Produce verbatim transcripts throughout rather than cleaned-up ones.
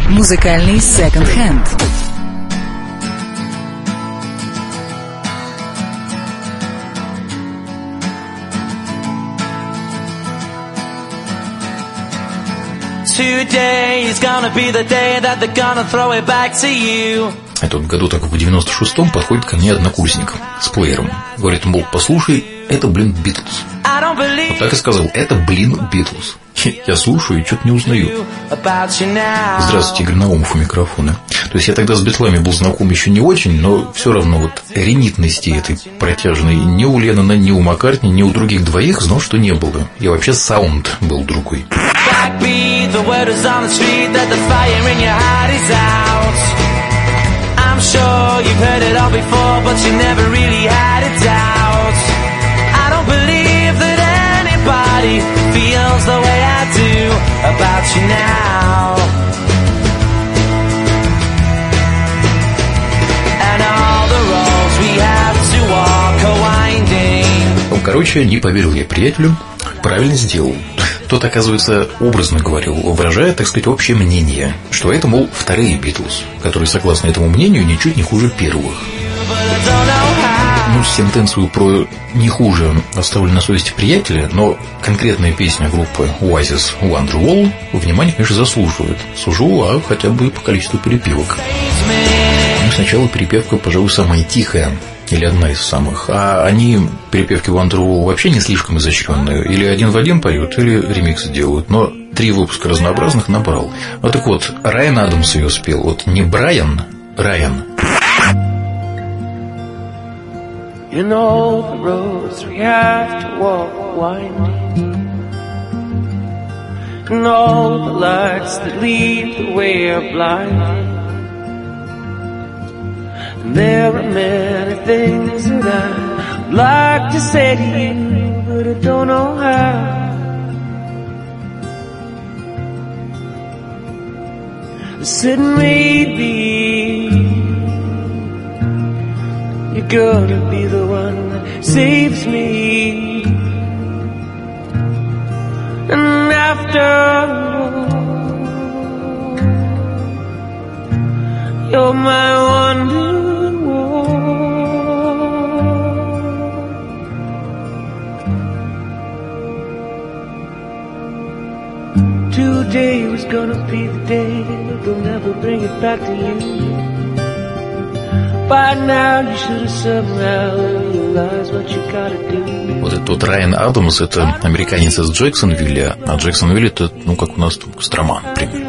Музыкальный секонд-хенд. Это в году, так в девяносто шестом, подходит ко мне однокурсник с плеером. Говорит, мол, послушай, это, блин, Битлз. Вот так и сказал, это, блин, Битлз. Я слушаю и что-то не узнаю. Здравствуйте, Игорь Наумов у микрофона. То есть я тогда с Битлами был знаком еще не очень, но все равно вот ренитности этой протяжной ни у Леннона, ни у Маккартни, ни у других двоих знал, что не было. И вообще саунд был другой. Feels the way I do about you now. And all the roads we have to walk are winding. Ну, короче, не поверил я приятелю, правильно сделал. Тот, оказывается, образно говорил, выражая, так сказать, общее мнение, что это, мол, вторые Битлз, которые, согласно этому мнению, ничуть не хуже первых. Ну, сентенцию про «не хуже» оставлю на совести приятеля, но конкретная песня группы Oasis Wonderwall внимание, конечно, заслуживает. Сужу, а хотя бы по количеству перепевок. Ну, сначала перепевка, пожалуй, самая тихая, или одна из самых. А они, перепевки Wonderwall, вообще не слишком изощренные. Или один в один поют, или ремикс делают. Но три выпуска разнообразных набрал. Вот так вот, Райан Адамс ее спел. Вот не Брайан, Райан. You know the roads we have to walk winding, and all the lights that lead the way are blinding. And there are many things that I'd like to say to you, but I don't know how. I said maybe you're gonna be the one that saves me. And after all, you're my wandering wall. Today was gonna be the day that they'll never bring it back to you. Вот этот вот Райан Адамс, это американец из Джексонвилля, а Джексонвилл это, ну, как у нас там, Кострома, например.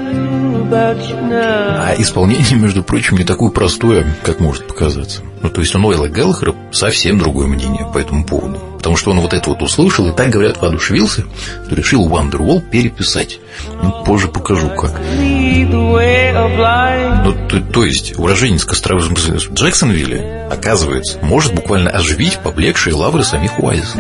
А исполнение, между прочим, не такое простое, как может показаться. Ну, то есть у Ноэла Гэллахера совсем другое мнение по этому поводу. Потому что он вот это вот услышал и, так говорят, воодушевился, что решил Wonderwall переписать. Ну, позже покажу, как. Ну, то, то есть уроженец Кострома в Джексонвилле, оказывается, может буквально оживить поблекшие лавры самих Oasis.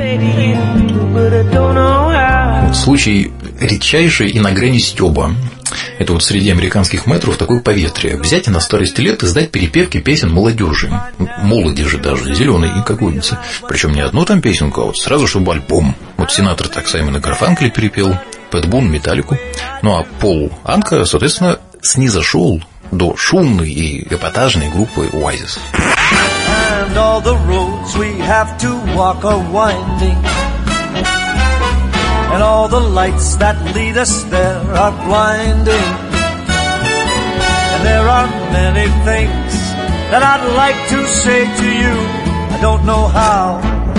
Вот случай редчайший и на грани стёба. Это вот среди американских мэтров такое поветрие. Взять и на старости лет издать перепевки песен молодежи. Молодежи даже, зеленой и какой-нибудь. Причем не одну там песенку, а вот сразу, чтобы альбом. Вот Синатра так Саймона Гарфанкеля перепел, Пэт Бун Металлику. Ну а Пол Анка, соответственно, снизошел до шумной и эпатажной группы Oasis. And all the roads we have to walk are winding, and all the lights that lead us there are blinding. And there are many things that I'd like to say to you, I don't know how.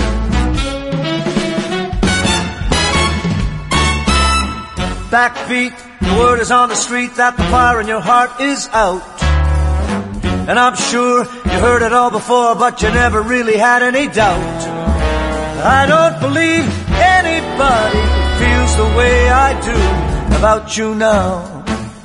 Backbeat, the word is on the street that the fire in your heart is out. And I'm sure you heard it all before, but you never really had any doubt. I don't believe anybody feels the way I do about you now.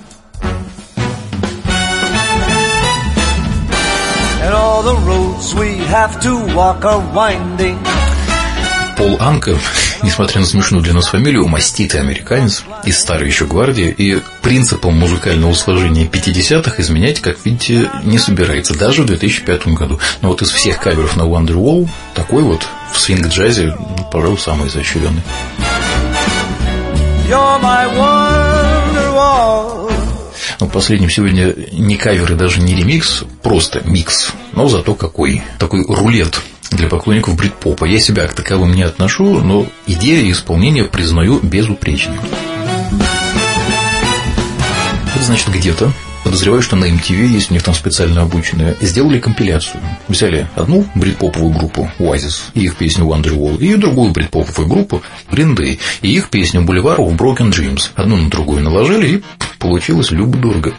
And all the roads we have to walk are winding. Пол Анка, несмотря на смешную для нас фамилию, маститый американец из старой еще гвардии, и принципом музыкального сложения пятидесятых изменять, как видите, не собирается, даже в две тысячи пятом году. Но вот из всех каверов на Wonderwall такой вот в свинг-джазе, пожалуй, самый изощренный. Но последним сегодня не кавер и даже не ремикс, просто микс. Но зато какой. Такой рулет для поклонников брит-попа. Я себя к таковым не отношу, но идея и исполнение признаю безупречным. Это значит, где-то, подозреваю, что на эм ти ви есть у них там специально обученные, сделали компиляцию. Взяли одну брит-поповую группу Oasis и их песню Wonderwall, и другую брит-поповую группу Green Day и их песню Boulevard of Broken Dreams. Одну на другую наложили, и получилось любо-дорого.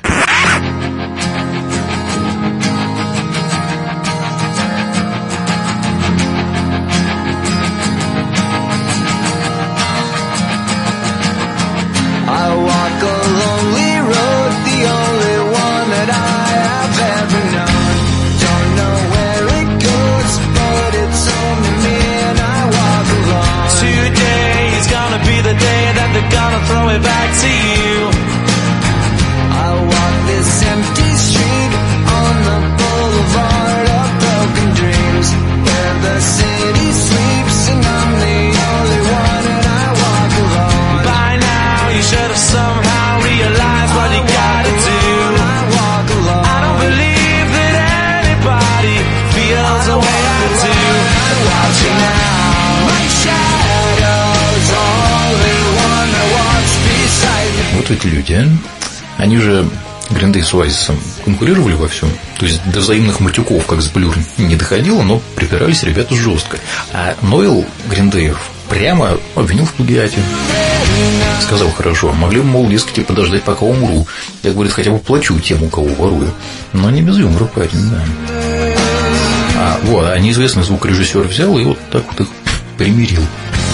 Вот эти люди, а? Они же Green Day с Oasis конкурировали во всем. То есть до взаимных матюков, как с Blur, не доходило, но припирались ребята жестко. А Ноэл Green Day прямо обвинил в плагиате. Сказал: хорошо, могли бы, мол, дескать, подождать, пока умру. Я, говорит, хотя бы плачу тем, у кого ворую. Но не без юмора, парень, да. А, вот, а неизвестный звукорежиссер взял и вот так вот их примирил.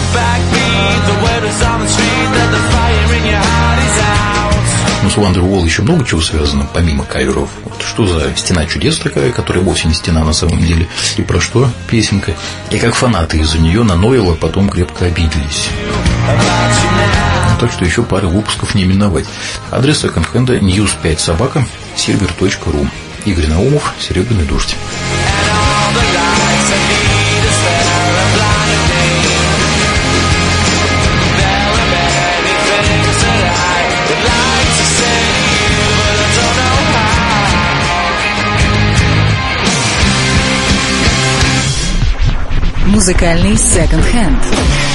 Ну, с Wonderwall еще много чего связано, помимо каверов. Вот что за «Стена чудес» такая, которая вовсе не стена на самом деле, и про что песенка. И как фанаты из-за нее на Ноэла потом крепко обиделись. Ну, так что еще пары выпусков не миновать. Адрес секонд-хенда ньюс пять собака сильвер точка ру. Игорь Наумов, «Серебряный дождь». Музыкальный секонд-хенд.